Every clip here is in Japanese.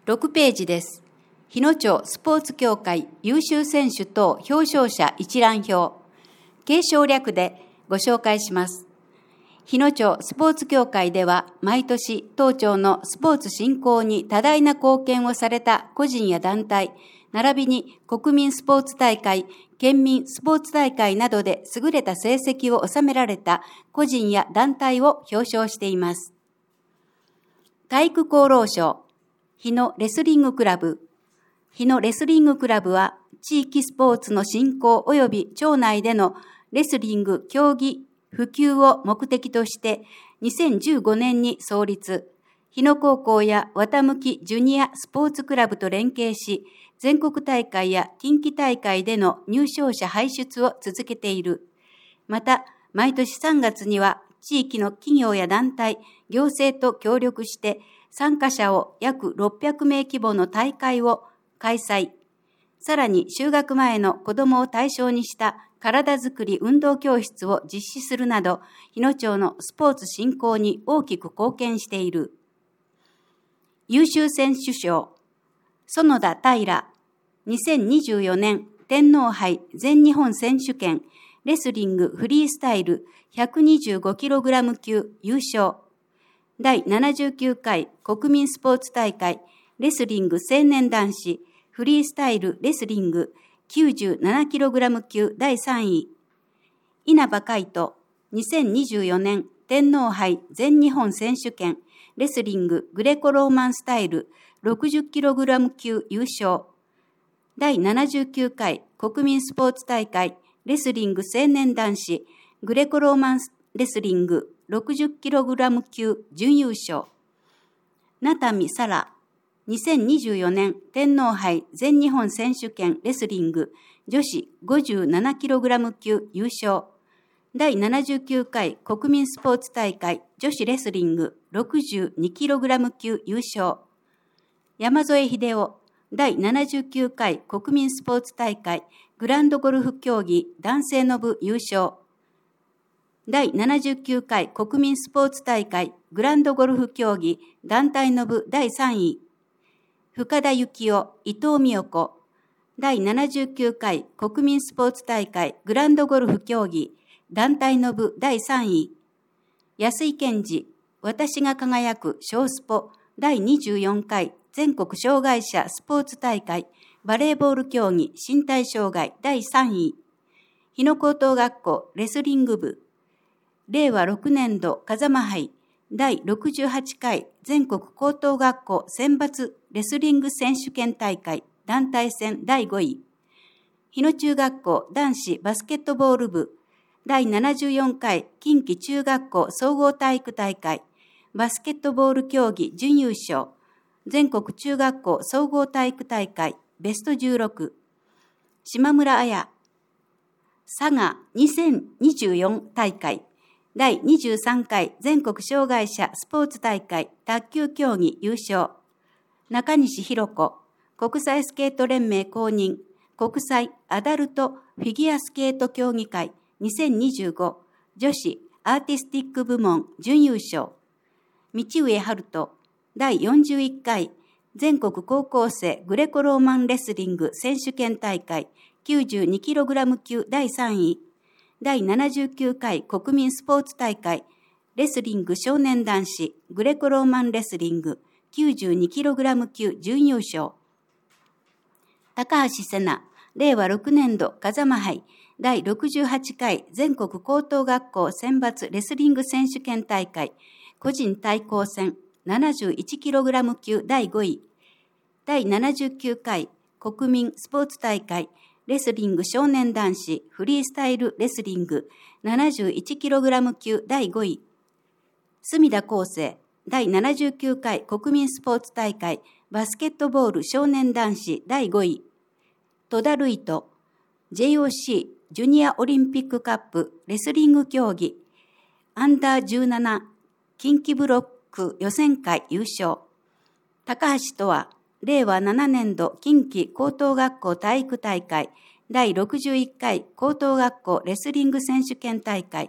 6ページです。日野町スポーツ協会優秀選手等表彰者一覧表。継承略でご紹介します。日野町スポーツ協会では毎年当町のスポーツ振興に多大な貢献をされた個人や団体、並びに国民スポーツ大会、県民スポーツ大会などで優れた成績を収められた個人や団体を表彰しています。体育功労賞、日野レスリングクラブ。日野レスリングクラブは地域スポーツの振興及び町内でのレスリング競技普及を目的として2015年に創立、日野高校や綿向ジュニアスポーツクラブと連携し、全国大会や近畿大会での入賞者輩出を続けている。また、毎年3月には地域の企業や団体、行政と協力して参加者を約600名規模の大会を開催。さらに就学前の子どもを対象にした体づくり運動教室を実施するなど、日野町のスポーツ振興に大きく貢献している。優秀選手賞、園田平。2024年天皇杯全日本選手権レスリングフリースタイル 125kg 級優勝。第79回国民スポーツ大会レスリング成年男子フリースタイルレスリング 97kg 級第3位。稲葉海斗。2024年天皇杯全日本選手権レスリンググレコローマンスタイル 60kg 級優勝。第79回国民スポーツ大会レスリング成年男子グレコローマンレスリング 60kg 級準優勝。名波沙羅。2024年天皇杯全日本選手権レスリング女子 57kg 級優勝。第79回国民スポーツ大会女子レスリング 62kg 級優勝。山添秀夫。第79回国民スポーツ大会グランドゴルフ競技男性の部優勝。第79回国民スポーツ大会グランドゴルフ競技団体の部第3位。深田幸雄、伊藤美代子。第79回国民スポーツ大会グランドゴルフ競技団体の部第3位。安井健二、私が輝く小スポ第24回全国障害者スポーツ大会バレーボール競技身体障害第3位。日野高等学校レスリング部。令和6年度風間杯第68回全国高等学校選抜レスリング選手権大会団体戦第5位。日野中学校男子バスケットボール部第74回近畿中学校総合体育大会バスケットボール競技準優勝。全国中学校総合体育大会ベスト16。島村彩。佐賀2024大会第23回全国障害者スポーツ大会卓球競技優勝。中西弘子。国際スケート連盟公認国際アダルトフィギュアスケート競技会2025女子アーティスティック部門準優勝。道上春人。第41回全国高校生グレコローマンレスリング選手権大会 92kg 級第3位。第79回国民スポーツ大会レスリング少年男子グレコローマンレスリング 92kg 級準優勝。高橋瀬名。令和6年度風間杯第68回全国高等学校選抜レスリング選手権大会個人対抗戦 71kg 級第5位。第79回国民スポーツ大会レスリング少年男子フリースタイルレスリング 71kg 級第5位。隅田康生。第79回国民スポーツ大会バスケットボール少年男子第5位。戸田瑠衣と JOC ジュニアオリンピックカップレスリング競技アンダー17近畿ブロック予選会優勝。高橋とは令和7年度近畿高等学校体育大会第61回高等学校レスリング選手権大会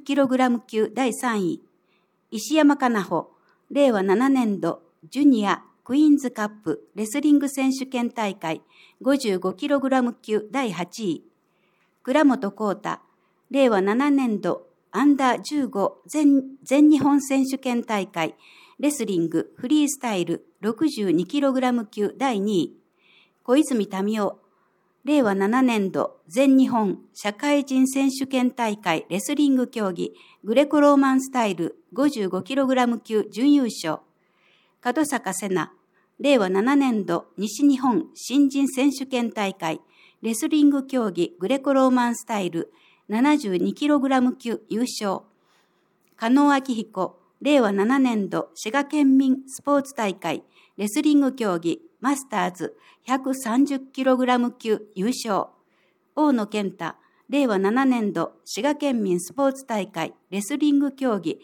60kg 級第3位。石山かなほ。令和7年度ジュニアクイーンズカップレスリング選手権大会 55kg 級第8位。倉本幸太、令和7年度アンダー15全日本選手権大会レスリングフリースタイル 62kg 級第2位。小泉民夫、令和7年度全日本社会人選手権大会レスリング競技グレコローマンスタイル 55kg 級準優勝。門坂瀬奈、令和7年度西日本新人選手権大会レスリング競技グレコローマンスタイル 72kg 級優勝。加納明彦、令和7年度滋賀県民スポーツ大会レスリング競技マスターズ 130kg 級優勝。大野健太、令和7年度滋賀県民スポーツ大会レスリング競技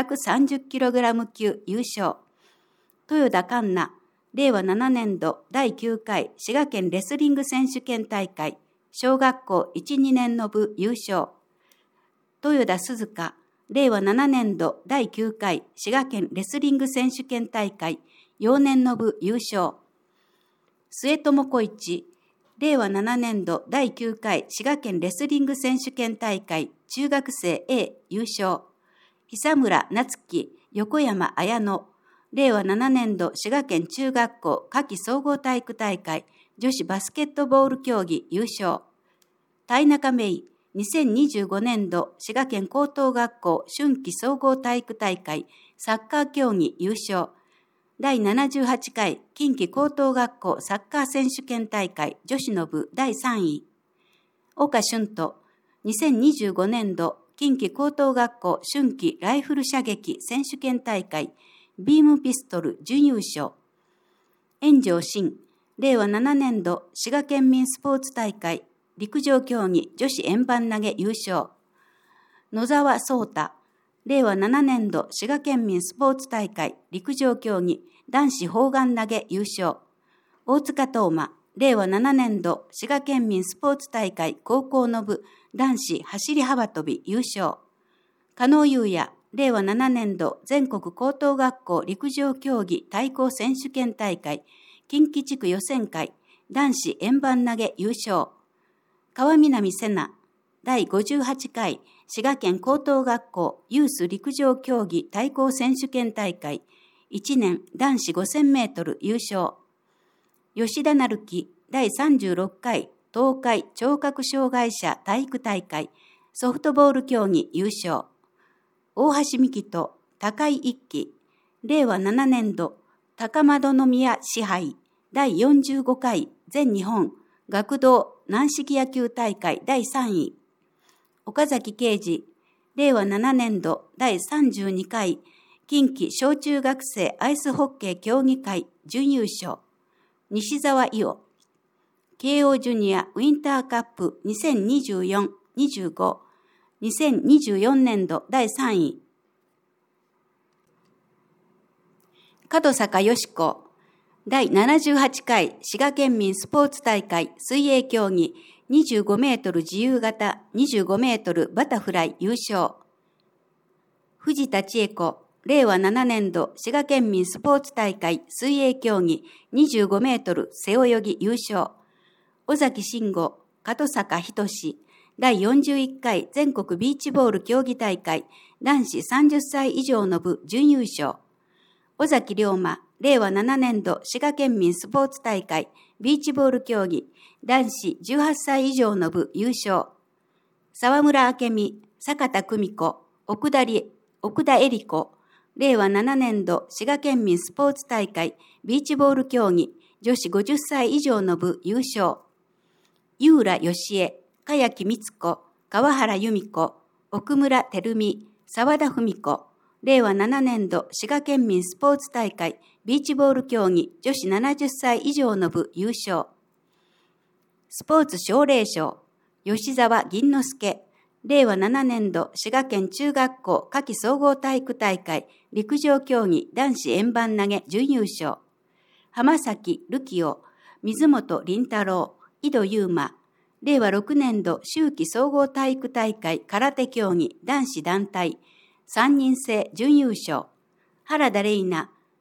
130kg 級優勝。豊田環奈、令和7年度第9回滋賀県レスリング選手権大会小学校 1,2 年の部優勝。豊田鈴香、令和7年度第9回滋賀県レスリング選手権大会幼年の部優勝。末友小一、令和7年度第9回滋賀県レスリング選手権大会中学生 A 優勝。久村夏樹、横山綾乃、令和7年度滋賀県中学校夏季総合体育大会女子バスケットボール競技優勝。田中芽衣、2025年度滋賀県高等学校春季総合体育大会サッカー競技優勝。第78回近畿高等学校サッカー選手権大会女子の部第3位。岡俊斗、2025年度近畿高等学校春季ライフル射撃選手権大会ビームピストル準優勝。円城真、令和7年度滋賀県民スポーツ大会陸上競技女子円盤投げ優勝。野沢壮太、令和7年度滋賀県民スポーツ大会陸上競技男子砲丸投げ優勝。大塚東馬、令和7年度滋賀県民スポーツ大会高校の部男子走り幅跳び優勝。加納裕也、令和7年度全国高等学校陸上競技対抗選手権大会近畿地区予選会男子円盤投げ優勝。川南瀬奈、第58回滋賀県高等学校ユース陸上競技対抗選手権大会1年男子5000メートル優勝。吉田成樹、第36回東海聴覚障害者体育大会ソフトボール競技優勝。大橋美希と高井一輝、令和7年度高円宮賜杯第45回全日本学童軟式野球大会第3位。岡崎啓二、令和7年度第32回近畿小中学生アイスホッケー競技会準優勝。西澤伊代、慶応ジュニアウィンターカップ2024-25 2024年度第3位。門坂よし子、第78回滋賀県民スポーツ大会水泳競技25メートル自由形25メートルバタフライ優勝。藤田千恵子、令和7年度滋賀県民スポーツ大会水泳競技25メートル背泳ぎ優勝。尾崎慎吾、門坂仁志、第41回全国ビーチボール競技大会男子30歳以上の部準優勝。尾崎龍馬、令和7年度滋賀県民スポーツ大会ビーチボール競技男子18歳以上の部優勝。沢村明美、坂田久美子、奥田恵里子、令和7年度滋賀県民スポーツ大会ビーチボール競技女子50歳以上の部優勝。井浦義恵、茅木光子、川原由美子、奥村照美、沢田文子、令和7年度滋賀県民スポーツ大会ビーチボール競技女子70歳以上の部優勝。スポーツ奨励賞、吉沢銀之助、令和7年度滋賀県中学校夏季総合体育大会陸上競技男子円盤投げ準優勝。浜崎るきお、水本凛太郎、井戸優馬、令和6年度秋季総合体育大会空手競技男子団体3人制準優勝。原田玲奈、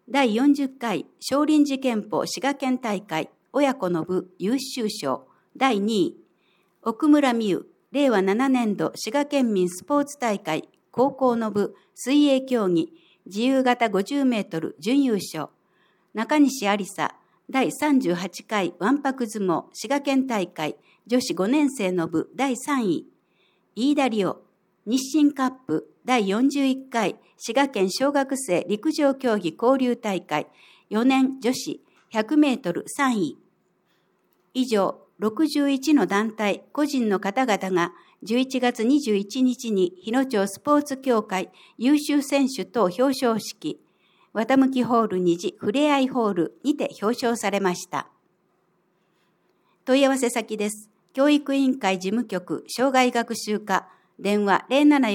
第40回少林寺拳法滋賀県大会親子の部優秀賞第2位、奥村美優令和7年度滋賀県民スポーツ大会高校の部水泳競技自由形50メートル準優勝、中西有沙第38回わんぱく相撲滋賀県大会女子5年生の部第3位、飯田理央日清カップ第41回滋賀県小学生陸上競技交流大会4年女子100メートル3位。以上、61の団体、個人の方々が11月21日に日野町スポーツ協会優秀選手等表彰式、綿向ホール2時ふれあいホールにて表彰されました。問い合わせ先です。教育委員会事務局障害学習課電話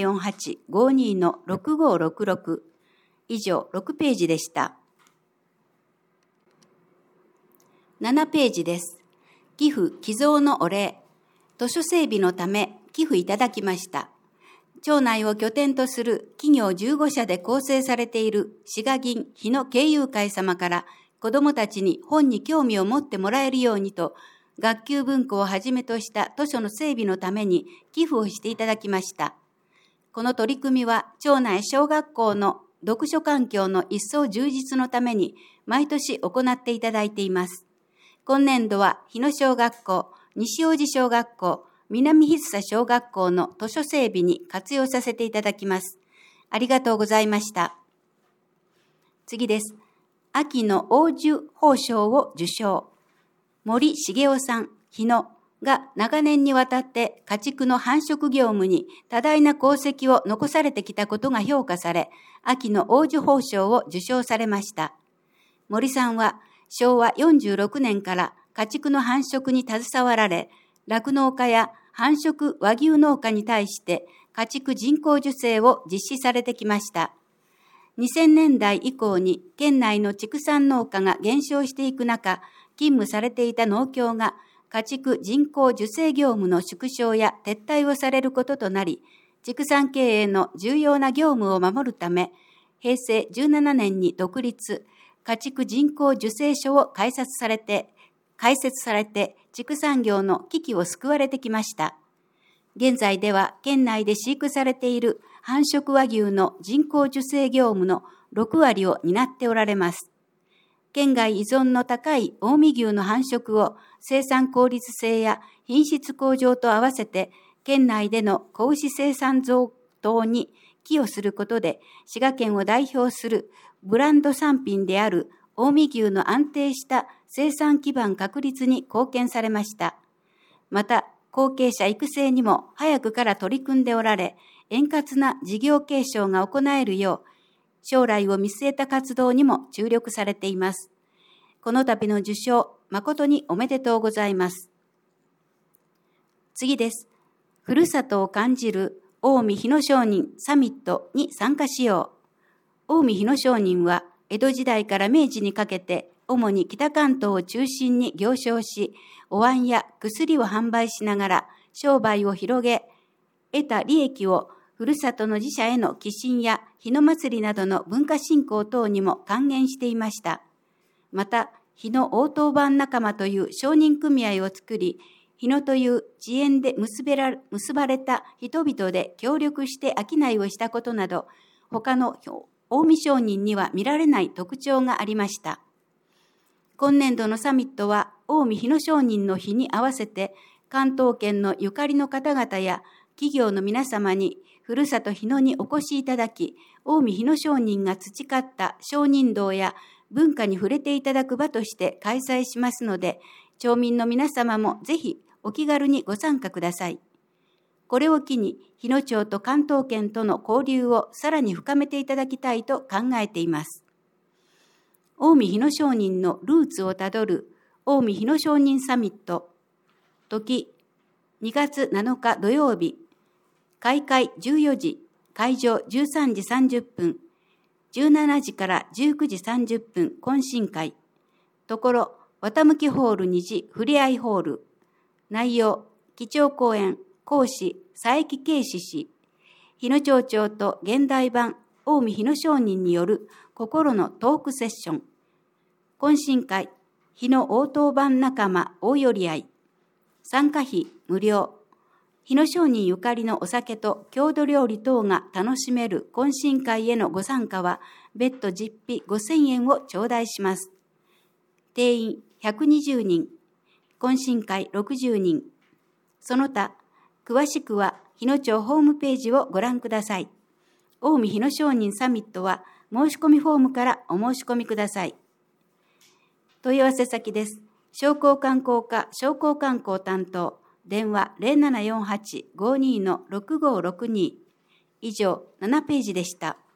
0748-52-6566 以上6ページでした。7ページです。寄付寄贈のお礼。図書整備のため寄付いただきました。町内を拠点とする企業15社で構成されている滋賀銀日野経友会様から子どもたちに本に興味を持ってもらえるようにと学級文庫をはじめとした図書の整備のために寄付をしていただきました。この取り組みは町内小学校の読書環境の一層充実のために毎年行っていただいています。今年度は日野小学校、西大路小学校、南筆佐小学校の図書整備に活用させていただきます。ありがとうございました。次です。秋の黄綬褒章を受賞。森茂雄さん、日野が長年にわたって家畜の繁殖業務に多大な功績を残されてきたことが評価され、秋の黄綬褒章を受賞されました。森さんは昭和46年から家畜の繁殖に携わられ、酪農家や繁殖和牛農家に対して家畜人工授精を実施されてきました。2000年代以降に県内の畜産農家が減少していく中、勤務されていた農協が家畜人工授精業務の縮小や撤退をされることとなり、畜産経営の重要な業務を守るため、平成17年に独立、家畜人工授精所を開設されて、畜産業の危機を救われてきました。現在では県内で飼育されている繁殖和牛の人工授精業務の6割を担っておられます。県外依存の高い近江牛の繁殖を生産効率性や品質向上と合わせて県内での子牛生産増等に寄与することで滋賀県を代表するブランド産品である近江牛の安定した生産基盤確立に貢献されました。また、後継者育成にも早くから取り組んでおられ、円滑な事業継承が行えるよう、将来を見据えた活動にも注力されています。この度の受賞、誠におめでとうございます。次です。ふるさとを感じる近江日野商人サミットに参加しよう。近江日野商人は、江戸時代から明治にかけて、主に北関東を中心に行商し、お椀や薬を販売しながら商売を広げ、得た利益をふるさとの自社への寄進や日野祭りなどの文化振興等にも還元していました。また、日野応答番仲間という商人組合を作り、日野という地縁で結ばれた人々で協力して商いをしたことなど、他の近江商人には見られない特徴がありました。今年度のサミットは、近江日野商人の日に合わせて、関東圏のゆかりの方々や企業の皆様に、ふるさと日野にお越しいただき、近江日野商人が培った商人道や文化に触れていただく場として開催しますので、町民の皆様もぜひお気軽にご参加ください。これを機に、日野町と関東圏との交流をさらに深めていただきたいと考えています。近江日野商人のルーツをたどる近江日野商人サミット。時、2月7日土曜日。開会14時、会場13時30分。17時から19時30分懇親会。ところ、綿向ホール2時ふれあいホール。内容、基調講演、講師、佐伯啓士氏。日野町長と現代版近江日野商人による心のトークセッション。懇親会、日野応答版仲間大寄り合い。参加費無料。日野上人ゆかりのお酒と郷土料理等が楽しめる懇親会へのご参加は、別途実費5000円を頂戴します。定員120人、懇親会60人。その他、詳しくは日野町ホームページをご覧ください。近江日野上人サミットは申し込みフォームからお申し込みください。問い合わせ先です。商工観光課商工観光担当、電話 0748-52-6562。以上、7ページでした。